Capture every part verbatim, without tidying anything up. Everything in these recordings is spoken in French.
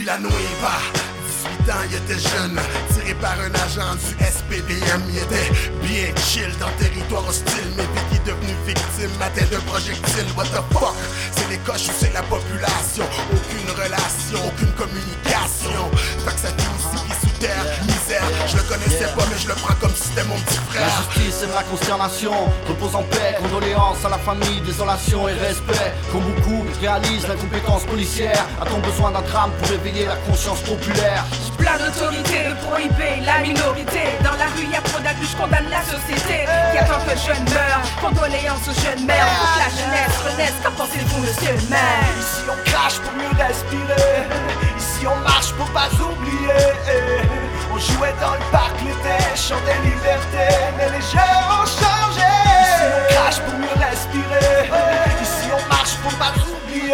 Villanueva. dix-huit ans, il était jeune, tiré par un agent du S P D M. Il était bien chill dans le territoire hostile, mais dès qu'il est devenu victime, atteint d'un projectile. What the fuck? C'est les coches ou c'est la population? Aucune relation, aucune communication. Fait que ça finit ici pis sous terre, misère. Je le connaissais pas, mais je le prends comme si c'était mon petit frère. La justice et la consternation, repose en paix, condoléances à la famille, désolation et respect. Comme beaucoup réalisent l'incompétence policière, a-t-on besoin d'un drame pour réveiller la conscience populaire? Plein d'autorité de prohiber la minorité. Dans la rue y'a trop d'abus, je condamne la société qui attend que le jeune meure. Condoléances aux jeunes mères, pour que la jeunesse renaisse. Qu'en pensez-vous, monsieur le maire? Ici on crache pour mieux respirer. Ici on marche pour pas oublier. On jouait dans le parc l'été, chantait liberté. Mais les jeux ont changé. Ici on crache pour mieux respirer. Ici on marche pour pas oublier.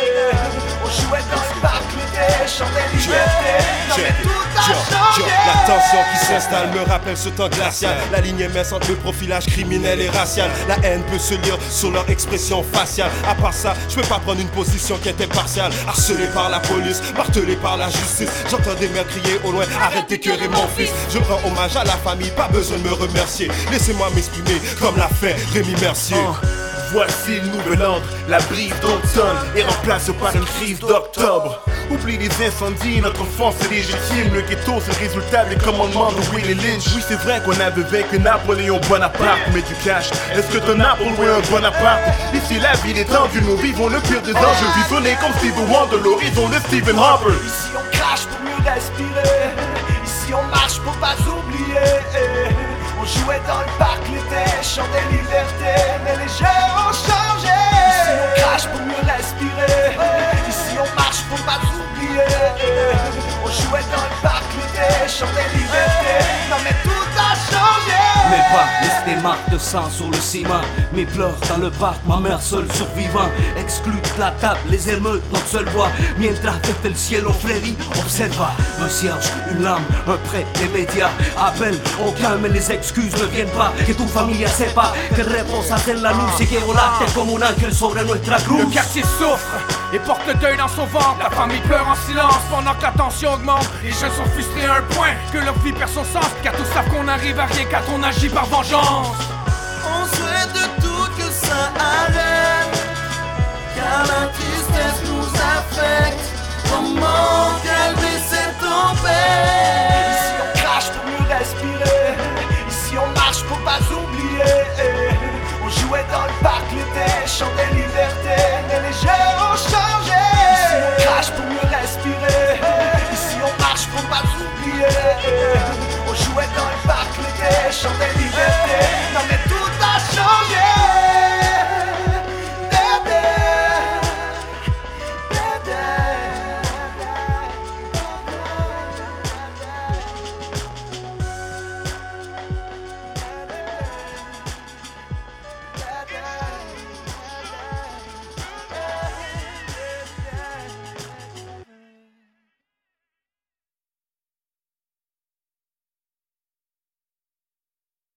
On jouait dans le parc l'été, chantait liberté. Non mais tout a changé. La tension qui s'installe me rappelle ce temps glacial. La ligne est mince entre le profilage criminel et racial. La haine peut se lire sur leur expression faciale. À part ça, je peux pas prendre une position qui était partiale. Harcelé par la police, martelé par la justice. J'entends des mères crier au loin, arrête d'écœurer mon fils. Je rends hommage à la famille, pas besoin de me remercier. Laissez-moi m'exprimer comme l'a fait Rémi Mercier. Oh. Voici le nouvel ordre, la brise d'automne est remplacée par une crise d'octobre. Oublie les incendies, notre enfance est légitime. Le ghetto c'est le résultat des commandements de Willie Lynch. Oui c'est vrai qu'on avait vaincu Napoléon Bonaparte. Mais du cash, est-ce que t'en as pour louer un Bonaparte? Ici la ville est tendue, nous vivons le pire des enjeux. Visionné comme Steve Wonder, l'horizon de Stephen Harper. Ici on crache pour mieux respirer. Ici on marche pour pas oublier. On jouait dans le parc l'été, chantait liberté. Mais les jeux ont changé. Ici on crache pour mieux respirer. Ici on marche pour pas oublier. On jouait dans le parc l'été, chantait liberté. Non mais tout a changé. Mes pas laissent des marques de sang sur le ciment. Mes pleurs dans le parc, ma mère seule survivant. Exclue de la table, les émeutes, notre seule voix. Mientras desde el cielo Freddy observa. Me cierge une lame, un prêt des médias. Appel au calme et les excuses ne viennent pas. Que tu familia sepa que reposas en la luz y que volaste como un ángel sobre nuestra cruz. Le quartier souffre et porte le deuil dans son ventre. La famille pleure en silence pendant que la tension augmente. Les jeunes sont frustrés à un point que leur vie perd son sens. Car tous savent qu'on arrive à rien quand on agit par vengeance. On souhaite de tout que ça